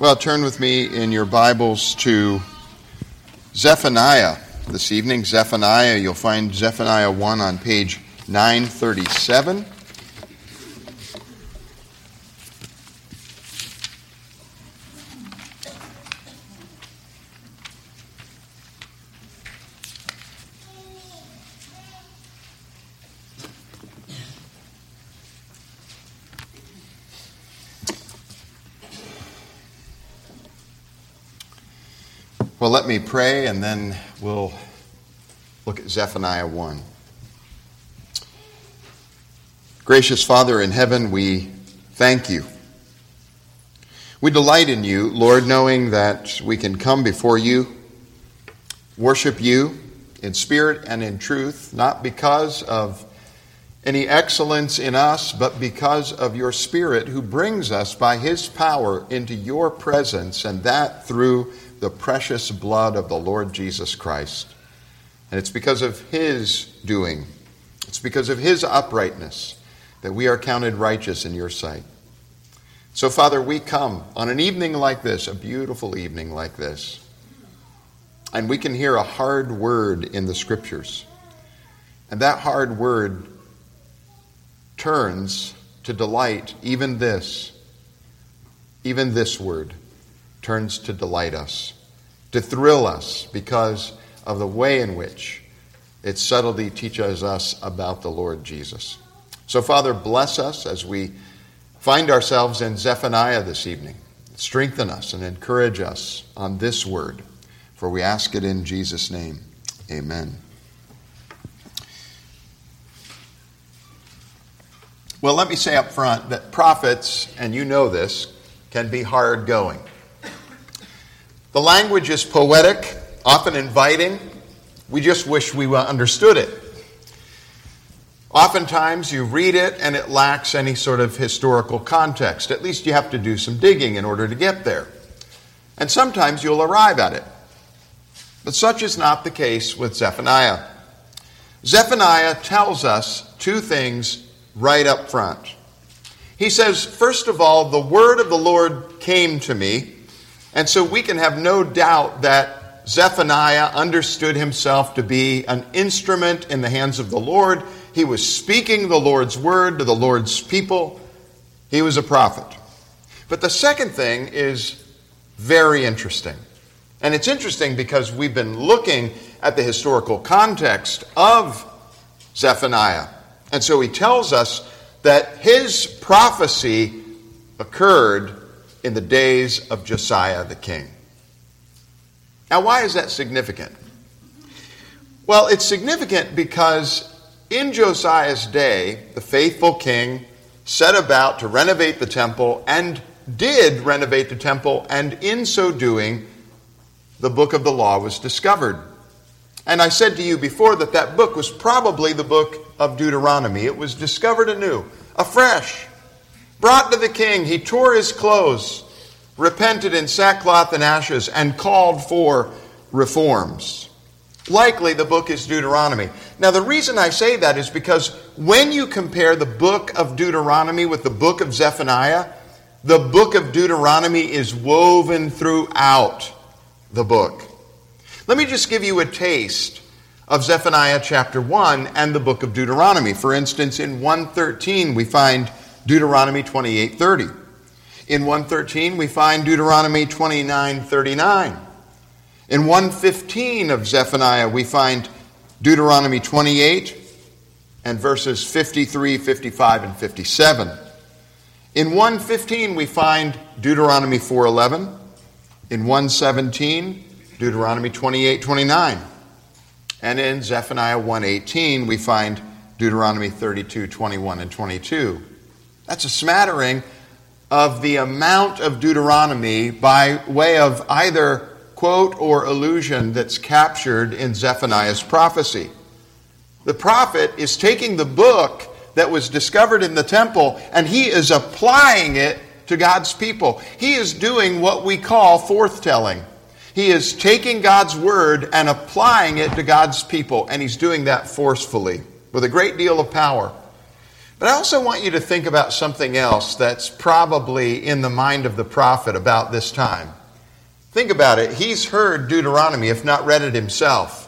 Well, turn with me in your Bibles to Zephaniah this evening. Zephaniah, you'll find Zephaniah 1 on page 937. Well, let me pray, and then we'll look at Zephaniah 1. Gracious Father in heaven, we thank you. We delight in you, Lord, knowing that we can come before you, worship you in spirit and in truth, not because of any excellence in us, but because of your Spirit who brings us by his power into your presence, and that through the precious blood of the Lord Jesus Christ. And it's because of his doing, it's because of his uprightness that we are counted righteous in your sight. So, Father, we come on an evening like this, a beautiful evening like this, and we can hear a hard word in the Scriptures. And that hard word turns to delight. Even this word turns to delight us, to thrill us, because of the way in which its subtlety teaches us about the Lord Jesus. So, Father, bless us as we find ourselves in Zephaniah this evening. Strengthen us and encourage us on this word, for we ask it in Jesus' name. Amen. Well, let me say up front that prophets, and you know this, can be hard going. The language is poetic, often inviting. We just wish we understood it. Oftentimes you read it and it lacks any sort of historical context. At least you have to do some digging in order to get there. And sometimes you'll arrive at it. But such is not the case with Zephaniah. Zephaniah tells us two things right up front. He says, first of all, the word of the Lord came to me. And so we can have no doubt that Zephaniah understood himself to be an instrument in the hands of the Lord. He was speaking the Lord's word to the Lord's people. He was a prophet. But the second thing is very interesting. And it's interesting because we've been looking at the historical context of Zephaniah. And so he tells us that his prophecy occurred in the days of Josiah the king. Now, why is that significant? Well, it's significant because in Josiah's day, the faithful king set about to renovate the temple and did renovate the temple, and in so doing, the book of the law was discovered. And I said to you before that that book was probably the book of Deuteronomy. It was discovered anew, afresh. Brought to the king, he tore his clothes, repented in sackcloth and ashes, and called for reforms. Likely the book is Deuteronomy. Now the reason I say that is because when you compare the book of Deuteronomy with the book of Zephaniah, the book of Deuteronomy is woven throughout the book. Let me just give you a taste of Zephaniah chapter 1 and the book of Deuteronomy. For instance, in 1:13 we find Deuteronomy 28:30. In 1:13 we find Deuteronomy 29:39. In 1:15 of Zephaniah we find Deuteronomy 28 and verses 53, 55, and 57. In 1:15 we find Deuteronomy 4:11. In 1:17, Deuteronomy 28:29. And in Zephaniah 1:18 we find Deuteronomy 32:21 and 22. That's a smattering of the amount of Deuteronomy by way of either quote or allusion that's captured in Zephaniah's prophecy. The prophet is taking the book that was discovered in the temple and he is applying it to God's people. He is doing what we call forthtelling. He is taking God's word and applying it to God's people, and he's doing that forcefully with a great deal of power. But I also want you to think about something else that's probably in the mind of the prophet about this time. Think about it. He's heard Deuteronomy, if not read it himself.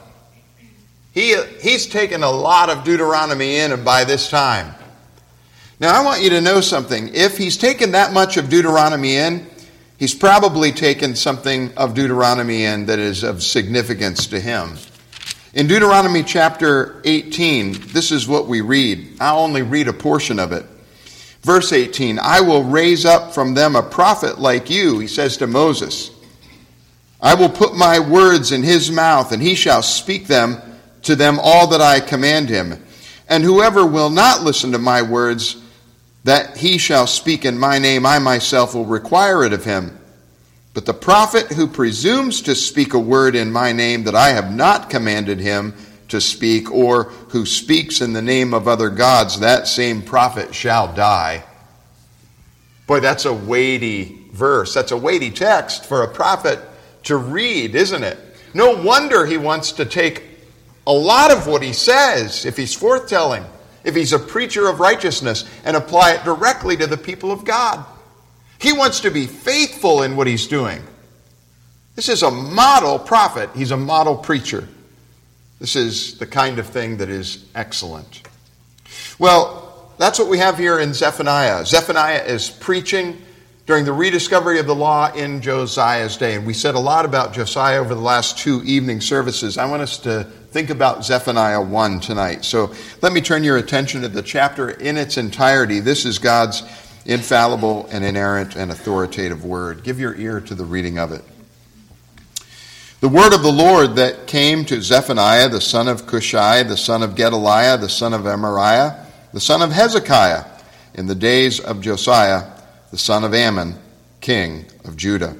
He's taken a lot of Deuteronomy in by this time. Now, I want you to know something. If he's taken that much of Deuteronomy in, he's probably taken something of Deuteronomy in that is of significance to him. In Deuteronomy chapter 18, this is what we read. I'll only read a portion of it. Verse 18, I will raise up from them a prophet like you, he says to Moses. I will put my words in his mouth, and he shall speak them to them all that I command him. And whoever will not listen to my words that he shall speak in my name, I myself will require it of him. But the prophet who presumes to speak a word in my name that I have not commanded him to speak, or who speaks in the name of other gods, that same prophet shall die. Boy, that's a weighty verse. That's a weighty text for a prophet to read, isn't it? No wonder he wants to take a lot of what he says, if he's forthtelling, if he's a preacher of righteousness, and apply it directly to the people of God. He wants to be faithful in what he's doing. This is a model prophet. He's a model preacher. This is the kind of thing that is excellent. Well, that's what we have here in Zephaniah. Zephaniah is preaching during the rediscovery of the law in Josiah's day. And we said a lot about Josiah over the last 2 evening services. I want us to think about Zephaniah 1 tonight. So let me turn your attention to the chapter in its entirety. This is God's infallible and inerrant and authoritative word. Give your ear to the reading of it. The word of the Lord that came to Zephaniah, the son of Cushai, the son of Gedaliah, the son of Amariah, the son of Hezekiah, in the days of Josiah, the son of Ammon, king of Judah.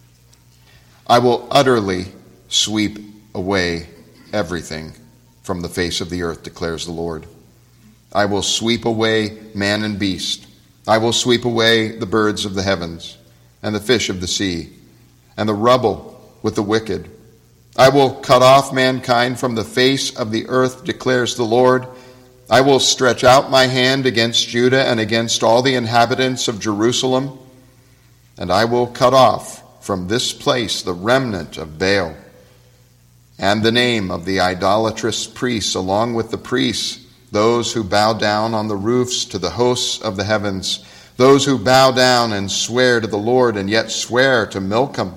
I will utterly sweep away everything from the face of the earth, declares the Lord. I will sweep away man and beast. I will sweep away the birds of the heavens, and the fish of the sea, and the rubble with the wicked. I will cut off mankind from the face of the earth, declares the Lord. I will stretch out my hand against Judah and against all the inhabitants of Jerusalem, and I will cut off from this place the remnant of Baal, and the name of the idolatrous priests, along with the priests, those who bow down on the roofs to the hosts of the heavens, those who bow down and swear to the Lord and yet swear to Milcom,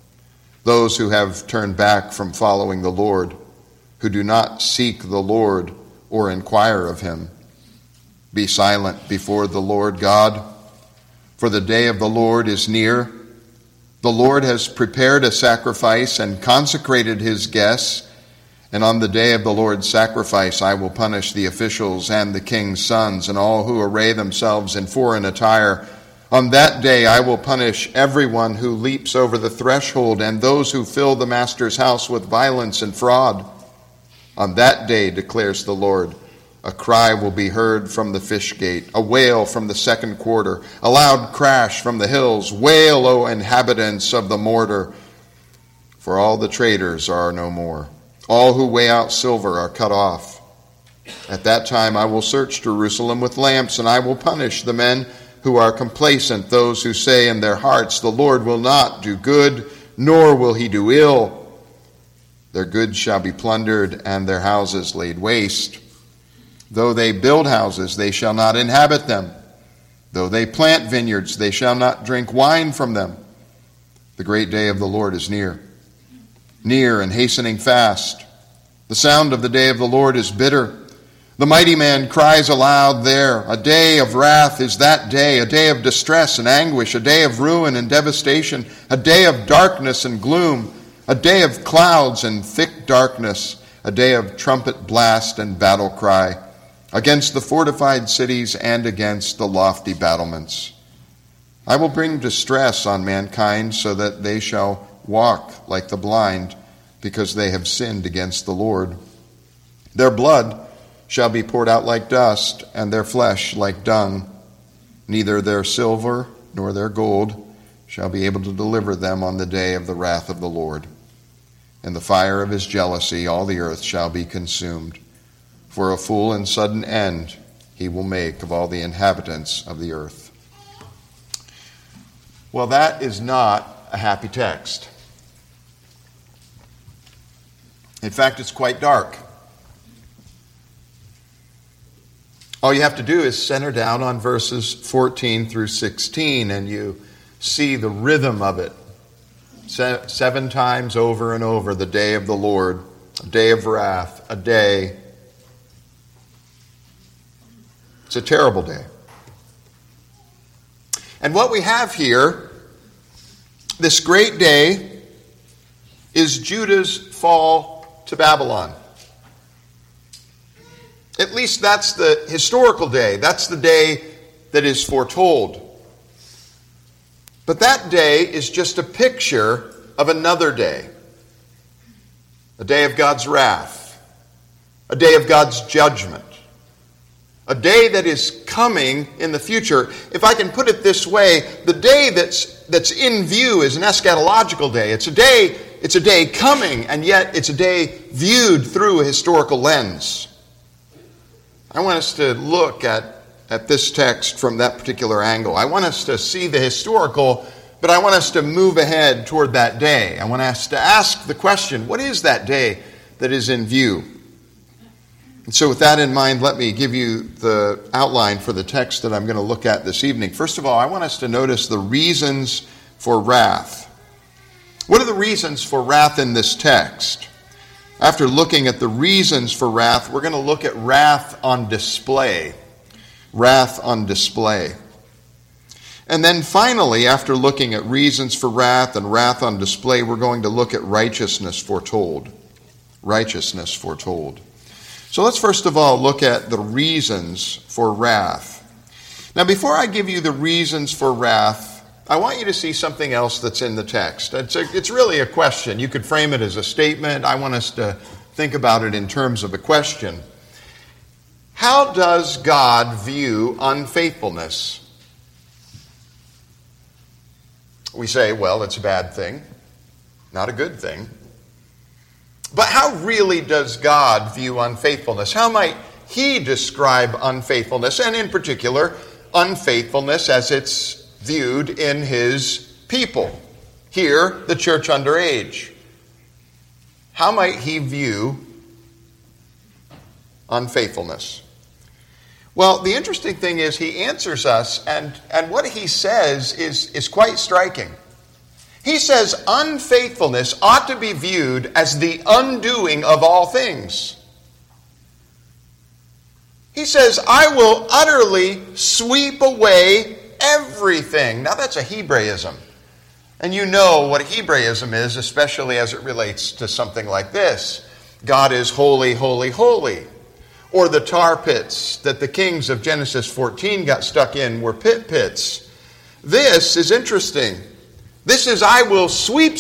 those who have turned back from following the Lord, who do not seek the Lord or inquire of him. Be silent before the Lord God, for the day of the Lord is near. The Lord has prepared a sacrifice and consecrated his guests. And on the day of the Lord's sacrifice, I will punish the officials and the king's sons and all who array themselves in foreign attire. On that day, I will punish everyone who leaps over the threshold and those who fill the master's house with violence and fraud. On that day, declares the Lord, a cry will be heard from the fish gate, a wail from the second quarter, a loud crash from the hills. Wail, O inhabitants of the mortar, for all the traders are no more. All who weigh out silver are cut off. At that time I will search Jerusalem with lamps, and I will punish the men who are complacent, those who say in their hearts, the Lord will not do good, nor will he do ill. Their goods shall be plundered, and their houses laid waste. Though they build houses, they shall not inhabit them. Though they plant vineyards, they shall not drink wine from them. The great day of the Lord is near. Near and hastening fast. The sound of the day of the Lord is bitter. The mighty man cries aloud there. A day of wrath is that day, a day of distress and anguish, a day of ruin and devastation, a day of darkness and gloom, a day of clouds and thick darkness, a day of trumpet blast and battle cry, against the fortified cities and against the lofty battlements. I will bring distress on mankind so that they shall walk like the blind, because they have sinned against the Lord. Their blood shall be poured out like dust, and their flesh like dung. Neither their silver nor their gold shall be able to deliver them on the day of the wrath of the Lord. In the fire of his jealousy all the earth shall be consumed. For a full and sudden end he will make of all the inhabitants of the earth. Well, that is not a happy text. In fact, it's quite dark. All you have to do is center down on verses 14 through 16, and you see the rhythm of it. 7 times over and over, the day of the Lord, a day of wrath, a day. It's a terrible day. And what we have here, this great day, is Judah's fall to Babylon. At least that's the historical day. That's the day that is foretold. But that day is just a picture of another day. A day of God's wrath. A day of God's judgment. A day that is coming in the future. If I can put it this way, the day that's in view is an eschatological day. It's a day coming, and yet it's a day viewed through a historical lens. I want us to look at this text from that particular angle. I want us to see the historical, but I want us to move ahead toward that day. I want us to ask the question, what is that day that is in view? And so with that in mind, let me give you the outline for the text that I'm going to look at this evening. First of all, I want us to notice the reasons for wrath. What are the reasons for wrath in this text? After looking at the reasons for wrath, we're going to look at wrath on display. Wrath on display. And then finally, after looking at reasons for wrath and wrath on display, we're going to look at righteousness foretold. Righteousness foretold. So let's first of all look at the reasons for wrath. Now, before I give you the reasons for wrath, I want you to see something else that's in the text. It's really a question. You could frame it as a statement. I want us to think about it in terms of a question. How does God view unfaithfulness? We say, well, it's a bad thing, not a good thing. But how really does God view unfaithfulness? How might he describe unfaithfulness, and in particular, unfaithfulness as it's viewed in his people? Here, the church under age. How might he view unfaithfulness? Well, the interesting thing is he answers us, and what he says is quite striking. He says unfaithfulness ought to be viewed as the undoing of all things. He says, I will utterly sweep away everything. Now that's a Hebraism. And you know what a Hebraism is, especially as it relates to something like this. God is holy, holy, holy. Or the tar pits that the kings of Genesis 14 got stuck in were pits. This is interesting. This is, I will sweep.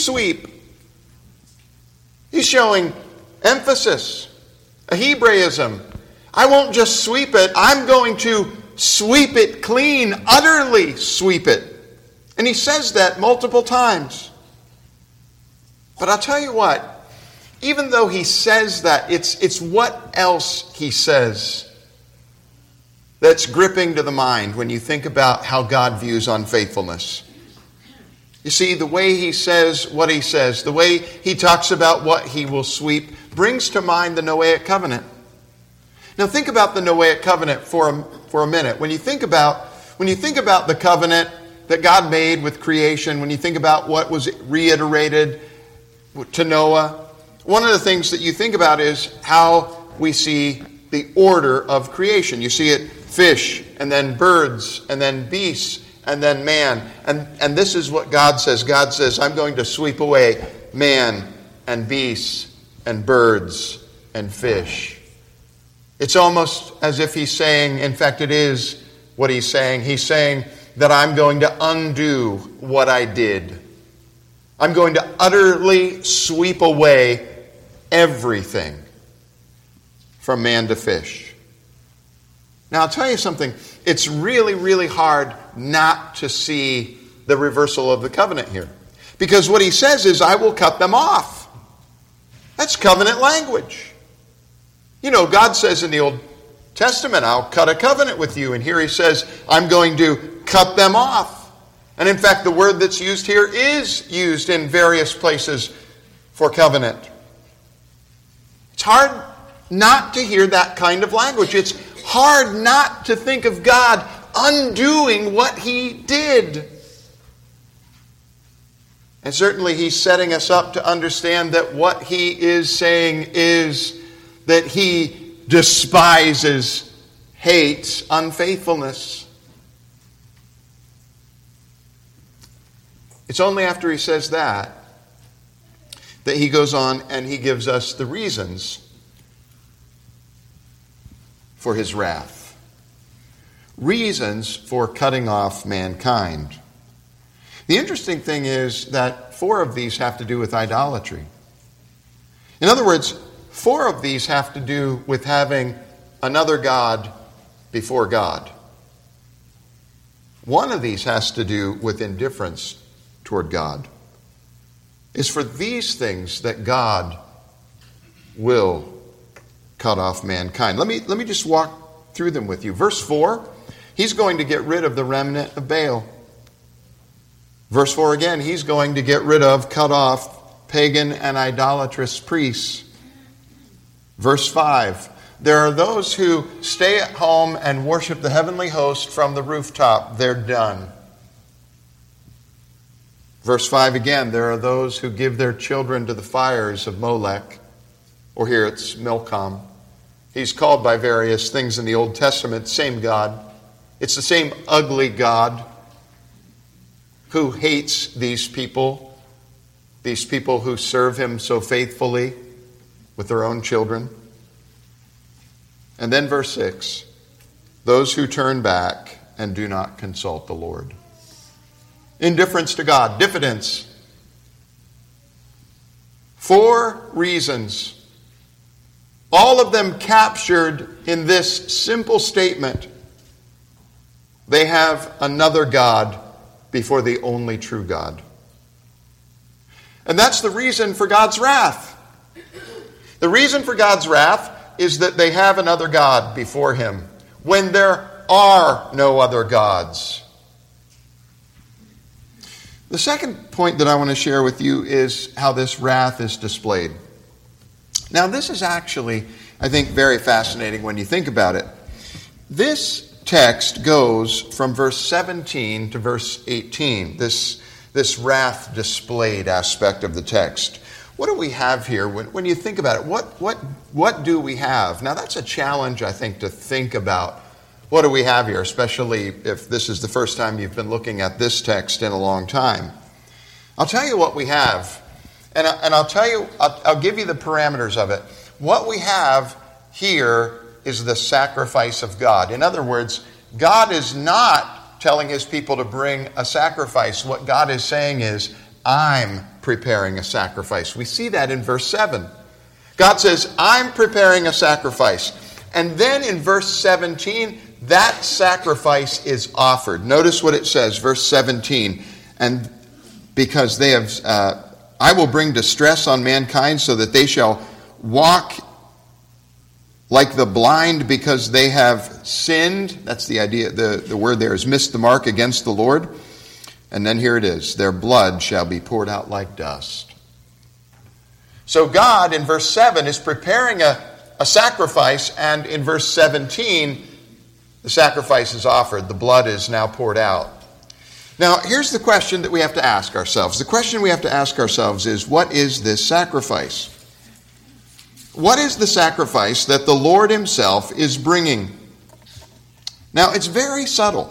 He's showing emphasis, a Hebraism. I won't just sweep it, I'm going to sweep it clean, utterly sweep it. And he says that multiple times. But I'll tell you what, even though he says that, it's what else he says that's gripping to the mind when you think about how God views unfaithfulness. You see, the way he says what he says, the way he talks about what he will sweep, brings to mind the Noahic covenant. Now think about the Noahic covenant for a minute. When you think about the covenant that God made with creation, when you think about what was reiterated to Noah, one of the things that you think about is how we see the order of creation. You see it fish, and then birds, and then beasts, and then man. And this is what God says. God says, I'm going to sweep away man and beasts and birds and fish. It's almost as if he's saying, in fact it is what he's saying. He's saying that I'm going to undo what I did. I'm going to utterly sweep away everything from man to fish. Now I'll tell you something. It's really, really hard not to see the reversal of the covenant here. Because what he says is, I will cut them off. That's covenant language. You know, God says in the Old Testament, I'll cut a covenant with you. And here he says, I'm going to cut them off. And in fact, the word that's used here is used in various places for covenant. It's hard not to hear that kind of language. It's hard not to think of God undoing what he did. And certainly he's setting us up to understand that what he is saying is that he despises, hates unfaithfulness. It's only after he says that he goes on and he gives us the reasons for his wrath. Reasons for cutting off mankind. The interesting thing is that 4 of these have to do with idolatry. In other words, 4 of these have to do with having another God before God. 1 of these has to do with indifference toward God. It's for these things that God will cut off mankind. Let me just walk through them with you. Verse 4, he's going to get rid of the remnant of Baal. Verse 4 again, he's going to get rid of, cut off, pagan and idolatrous priests. Verse 5, there are those who stay at home and worship the heavenly host from the rooftop. They're done. Verse 5 again, there are those who give their children to the fires of Molech, or here it's Milcom. He's called by various things in the Old Testament, same God. It's the same ugly God who hates these people who serve him so faithfully with their own children. And then verse 6, those who turn back and do not consult the Lord. Indifference to God, diffidence. 4 reasons, all of them captured in this simple statement. They have another God before the only true God. And that's the reason for God's wrath. The reason for God's wrath is that they have another God before him when there are no other gods. The second point that I want to share with you is how this wrath is displayed. Now, this is actually, I think, very fascinating when you think about it. This text goes from verse 17 to verse 18, this wrath displayed aspect of the text. What do we have here? When you think about it, what do we have? Now, that's a challenge, I think, to think about. What do we have here, especially if this is the first time you've been looking at this text in a long time? I'll tell you what we have, and I'll give you the parameters of it. What we have here is the sacrifice of God. In other words, God is not telling his people to bring a sacrifice. What God is saying is, I'm preparing a sacrifice. We see that in verse 7. God says, I'm preparing a sacrifice. And then in verse 17, that sacrifice is offered. Notice what it says, verse 17. And because they have, I will bring distress on mankind so that they shall walk like the blind because they have sinned. That's the idea. The word there is missed the mark against the Lord. And then here it is. Their blood shall be poured out like dust. So God, in verse 7, is preparing a sacrifice. And in verse 17, the sacrifice is offered. The blood is now poured out. Now, here's the question that we have to ask ourselves. The question we have to ask ourselves is, what is this sacrifice? What is the sacrifice that the Lord himself is bringing? Now, it's very subtle.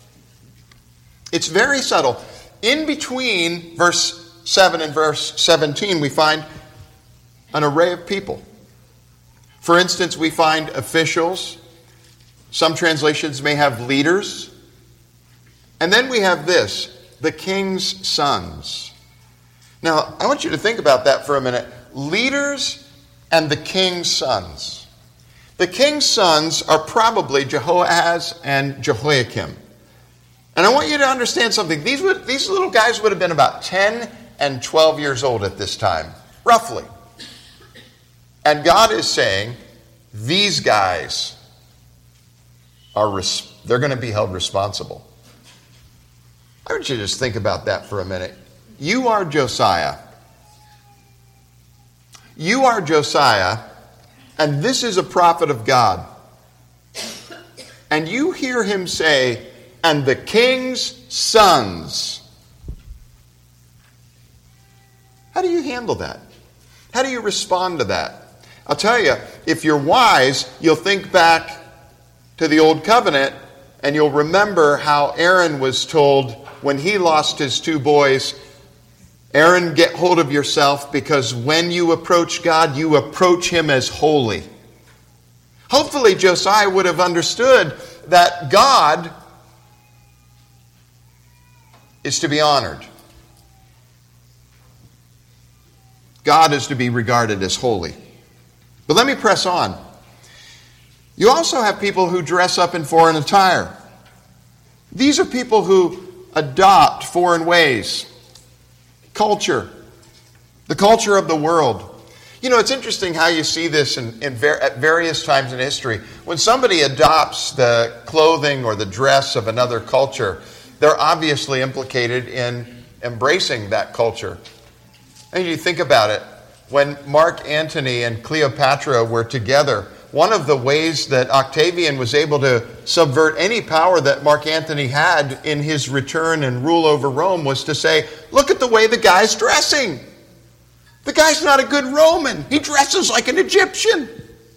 It's very subtle. In between verse 7 and verse 17, we find an array of people. For instance, we find officials. Some translations may have leaders. And then we have this, the king's sons. Now, I want you to think about that for a minute. Leaders and the king's sons. The king's sons are probably Jehoahaz and Jehoiakim. And I want you to understand something. These little guys would have been about 10 and 12 years old at this time, roughly. And God is saying, these guys they're going to be held responsible. I want you to just think about that for a minute. You are Josiah. You are Josiah, and this is a prophet of God. And you hear him say, and the king's sons. How do you handle that? How do you respond to that? I'll tell you, if you're wise, you'll think back to the Old Covenant, and you'll remember how Aaron was told when he lost his 2 boys, Aaron, get hold of yourself, because when you approach God, you approach him as holy. Hopefully Josiah would have understood that God is to be honored. God is to be regarded as holy. But let me press on. You also have people who dress up in foreign attire. These are people who adopt foreign ways, culture, the culture of the world. You know, it's interesting how you see this at various times in history. When somebody adopts the clothing or the dress of another culture, they're obviously implicated in embracing that culture. And you think about it, when Mark Antony and Cleopatra were together, one of the ways that Octavian was able to subvert any power that Mark Antony had in his return and rule over Rome was to say, look at the way the guy's dressing. The guy's not a good Roman. He dresses like an Egyptian.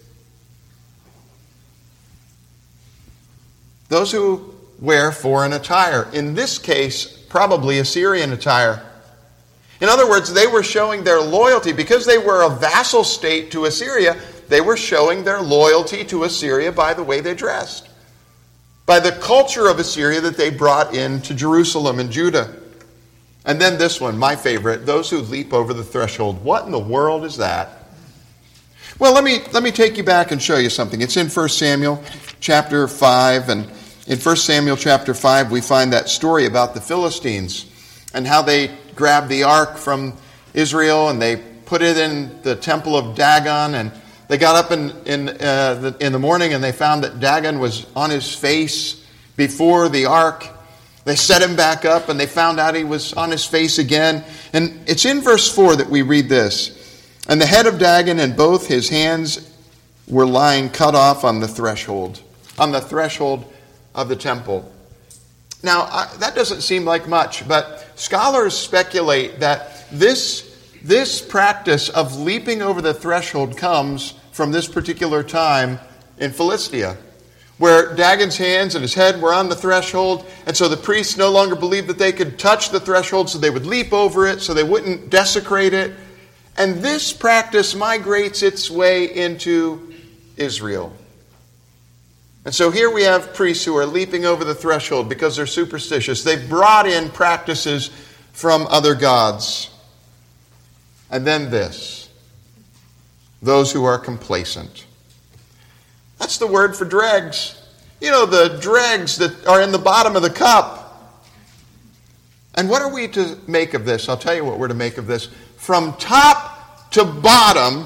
Those who wear foreign attire, in this case, probably Assyrian attire. In other words, they were showing their loyalty. Because they were a vassal state to Assyria, they were showing their loyalty to Assyria by the way they dressed, by the culture of Assyria that they brought into Jerusalem and Judah. And then this one, my favorite, those who leap over the threshold. What in the world is that? Well, let me take you back and show you something. It's in 1 Samuel chapter 5, and in 1 Samuel chapter 5 we find that story about the Philistines and how they grabbed the ark from Israel and they put it in the temple of Dagon, and they got up in the morning and they found that Dagon was on his face before the ark. They set him back up and they found out he was on his face again. And it's in verse 4 that we read this. And the head of Dagon and both his hands were lying cut off on the threshold of the temple. Now, that doesn't seem like much, but scholars speculate that this practice of leaping over the threshold comes from this particular time in Philistia, where Dagon's hands and his head were on the threshold, and so the priests no longer believed that they could touch the threshold, so they would leap over it so they wouldn't desecrate it. And this practice migrates its way into Israel. And so here we have priests who are leaping over the threshold because they're superstitious. They've brought in practices from other gods. And then this, those who are complacent. That's the word for dregs. You know, the dregs that are in the bottom of the cup. And what are we to make of this? I'll tell you what we're to make of this. From top to bottom,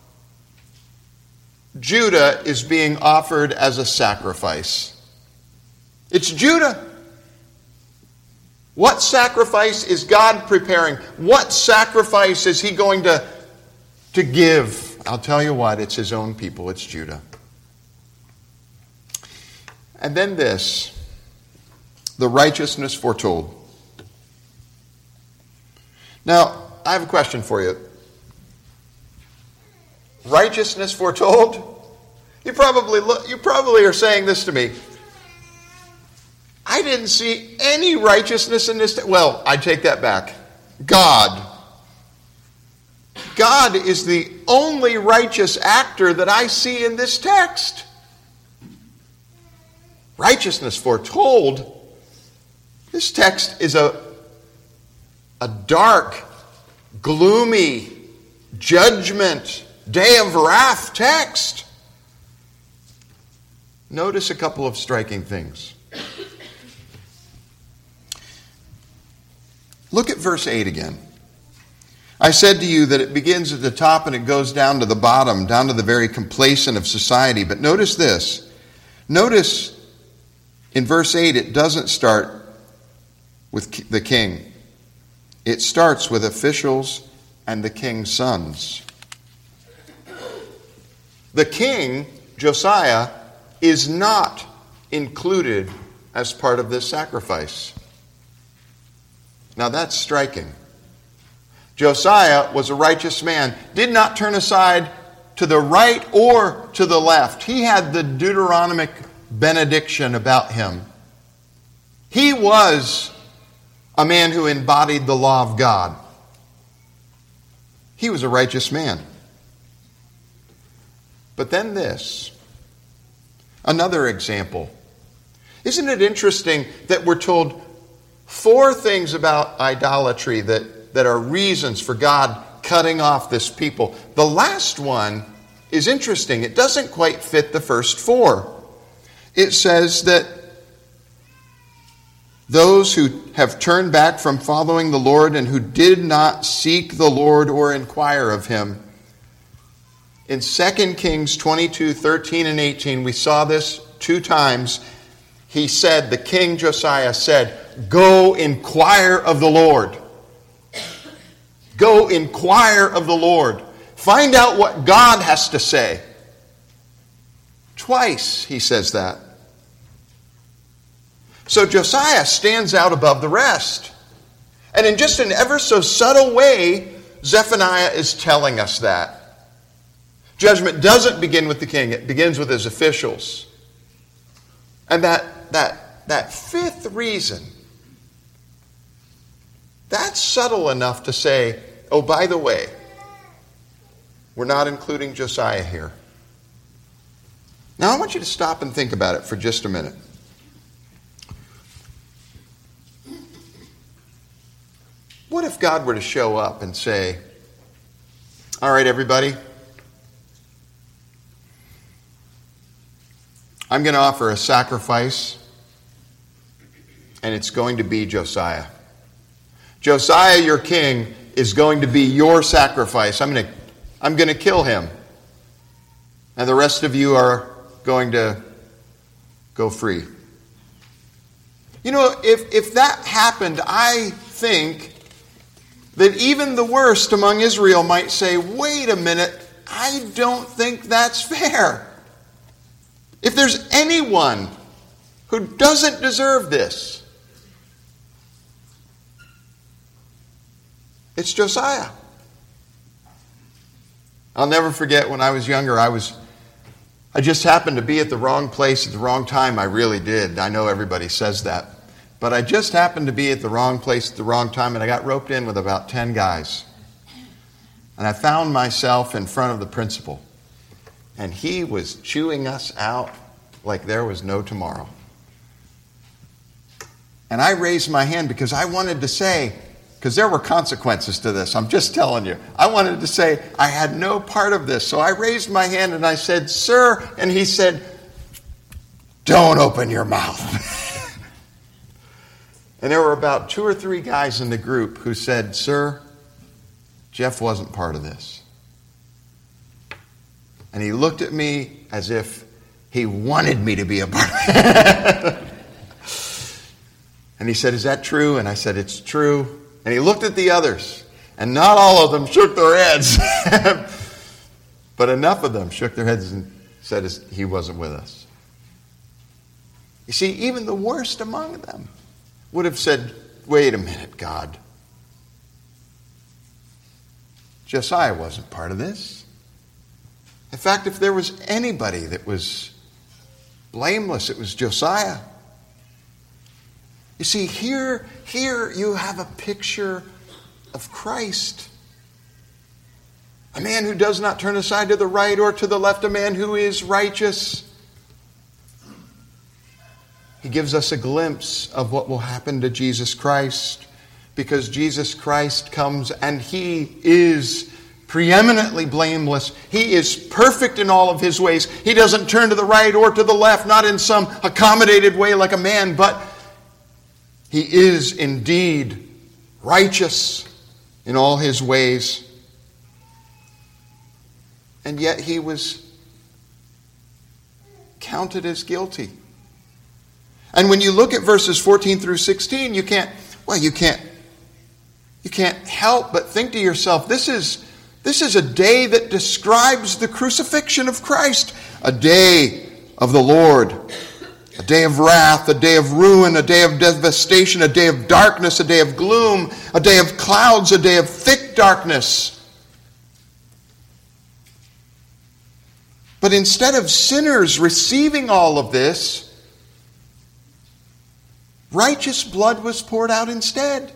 Judah is being offered as a sacrifice. It's Judah. What sacrifice is God preparing? What sacrifice is he going to give? I'll tell you what, it's his own people. It's Judah. And then this, the righteousness foretold. Now, I have a question for you. Righteousness foretold? You probably are saying this to me. I didn't see any righteousness in this. Well, I take that back. God is the only righteous actor that I see in this text. Righteousness foretold. This text is a dark, gloomy, judgment, day of wrath text. Notice a couple of striking things. Look at verse 8 again. I said to you that it begins at the top and it goes down to the bottom, down to the very complacent of society. But notice this. Notice In verse 8, it doesn't start with the king. It starts with officials and the king's sons. The king, Josiah, is not included as part of this sacrifice. Now that's striking. Josiah was a righteous man, did not turn aside to the right or to the left. He had the Deuteronomic benediction about him. He was a man who embodied the law of God. He was a righteous man. But then this, another example. Isn't it interesting that we're told 4 things about idolatry that are reasons for God cutting off this people? The last one is interesting. It doesn't quite fit the first 4. It says that those who have turned back from following the Lord and who did not seek the Lord or inquire of him. In 2 Kings 22, 13 and 18, we saw this 2 times. He said, the king Josiah said, go inquire of the Lord. Go inquire of the Lord. Find out what God has to say. Twice he says that. So Josiah stands out above the rest. And in just an ever so subtle way, Zephaniah is telling us that. Judgment doesn't begin with the king, it begins with his officials. And that 5th reason, that's subtle enough to say, oh, by the way, we're not including Josiah here. Now I want you to stop and think about it for just a minute. What if God were to show up and say, all right, everybody, I'm going to offer a sacrifice, and it's going to be Josiah. Josiah, your king, is going to be your sacrifice. I'm going to kill him. And the rest of you are going to go free. You know, if that happened, I think that even the worst among Israel might say, wait a minute, I don't think that's fair. If there's anyone who doesn't deserve this, it's Josiah. I'll never forget when I was younger, I just happened to be at the wrong place at the wrong time. I really did. I know everybody says that. But I just happened to be at the wrong place at the wrong time, and I got roped in with about 10 guys. And I found myself in front of the principal. And he was chewing us out like there was no tomorrow. And I raised my hand because I wanted to say, because there were consequences to this, I'm just telling you. I wanted to say I had no part of this. So I raised my hand and I said, sir, and he said, don't open your mouth. And there were about 2 or 3 guys in the group who said, sir, Jeff wasn't part of this. And he looked at me as if he wanted me to be a part of it. And he said, is that true? And I said, it's true. And he looked at the others, and not all of them shook their heads. But enough of them shook their heads and said he wasn't with us. You see, even the worst among them would have said, wait a minute, God. Josiah wasn't part of this. In fact, if there was anybody that was blameless, it was Josiah. You see, here you have a picture of Christ. A man who does not turn aside to the right or to the left, a man who is righteous. He gives us a glimpse of what will happen to Jesus Christ, because Jesus Christ comes and he is preeminently blameless. He is perfect in all of his ways. He doesn't turn to the right or to the left, not in some accommodated way like a man, but he is indeed righteous in all his ways. And yet he was counted as guilty. And when you look at verses 14 through 16, you can't help but think to yourself, this is a day that describes the crucifixion of Christ, a day of the Lord, a day of wrath, a day of ruin, a day of devastation, a day of darkness, a day of gloom, a day of clouds, a day of thick darkness. But instead of sinners receiving all of this, righteous blood was poured out instead.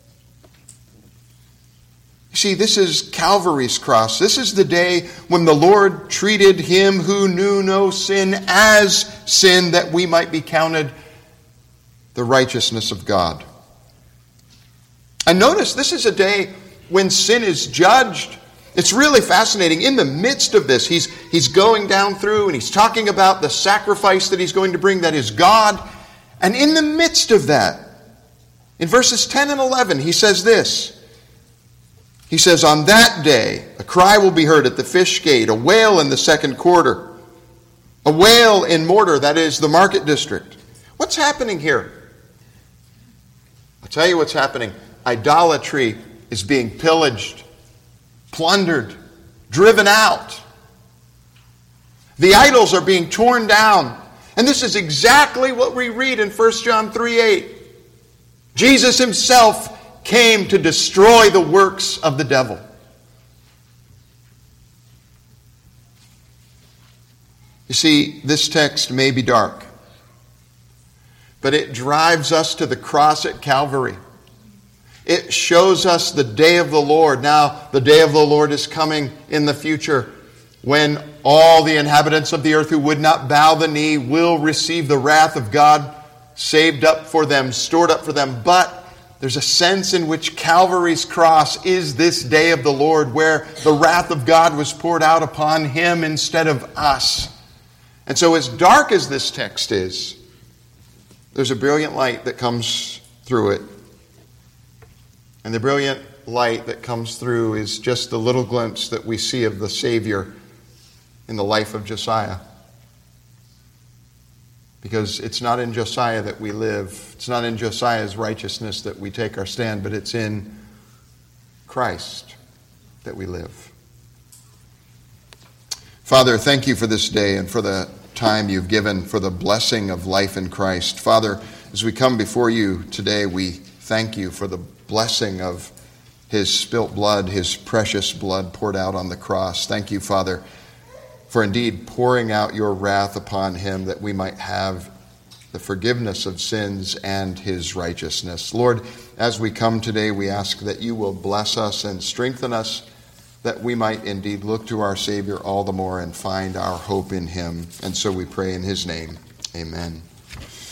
You see, this is Calvary's cross. This is the day when the Lord treated him who knew no sin as sin, that we might be counted the righteousness of God. And notice, this is a day when sin is judged. It's really fascinating. In the midst of this, he's going down through and he's talking about the sacrifice that he's going to bring, that is God. And in the midst of that, in verses 10 and 11, he says this. He says, on that day, a cry will be heard at the fish gate, a wail in the second quarter, a wail in Mortar, that is the market district. What's happening here? I'll tell you what's happening. Idolatry is being pillaged, plundered, driven out. The idols are being torn down. And this is exactly what we read in 1 John 3:8. Jesus himself came to destroy the works of the devil. You see, this text may be dark, but it drives us to the cross at Calvary. It shows us the day of the Lord. Now, the day of the Lord is coming in the future, when all the inhabitants of the earth who would not bow the knee will receive the wrath of God saved up for them, stored up for them. But there's a sense in which Calvary's cross is this day of the Lord, where the wrath of God was poured out upon him instead of us. And so, as dark as this text is, there's a brilliant light that comes through it. And the brilliant light that comes through is just the little glimpse that we see of the Savior in the life of Josiah. Because it's not in Josiah that we live. It's not in Josiah's righteousness that we take our stand, but it's in Christ that we live. Father, thank you for this day and for the time you've given for the blessing of life in Christ. Father, as we come before you today, we thank you for the blessing of his spilt blood, his precious blood poured out on the cross. Thank you, Father, for indeed pouring out your wrath upon him, that we might have the forgiveness of sins and his righteousness. Lord, as we come today, we ask that you will bless us and strengthen us, that we might indeed look to our Savior all the more and find our hope in him. And so we pray in his name. Amen.